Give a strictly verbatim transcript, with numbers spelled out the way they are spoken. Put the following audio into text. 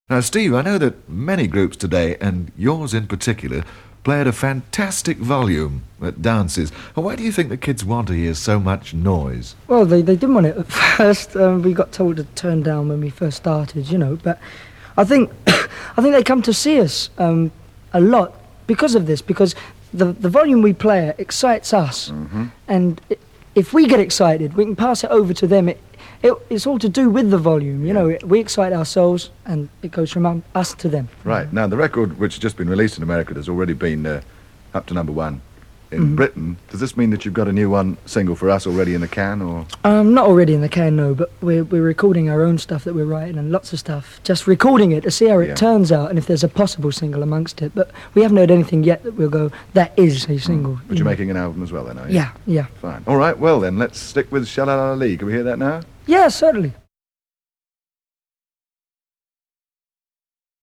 Now, Steve, I know that many groups today, and yours in particular, play at a fantastic volume at dances. And why do you think the kids want to hear so much noise? Well, they, they didn't want it at first. Um, we got told to turn down when we first started, you know. But I think I think they come to see us um, a lot because of this, because the, the volume we play at excites us. Mm-hmm. And it, if we get excited, we can pass it over to them. It, it, it's all to do with the volume, you know. It, we excite ourselves, and it goes from um, us to them. Right. Now, the record, which has just been released in America, has already been uh, up to number one in Mhm. Britain. Does this mean that you've got a new one single for us already in the can, or...? Um, not already in the can, no, but we're, we're recording our own stuff that we're writing and lots of stuff. Just recording it to see how it Yeah. turns out and if there's a possible single amongst it. But we haven't heard anything yet that we'll go, that is a single. But you you're know. making an album as well, then, are you? Yeah, yeah. Fine. All right, well then, let's stick with Shalala Lee. Can we hear that now? Yeah, certainly.